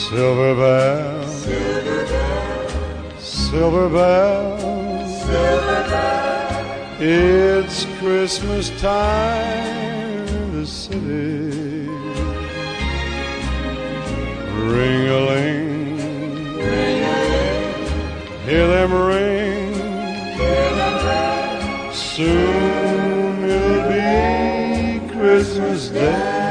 Silver bells, silver bells, silver bells, silver bells. It's Christmas time in the city. Ring-a-ling, Ring-a-ling, hear them ring. hear them ring. Soon it'll be Christmas Day.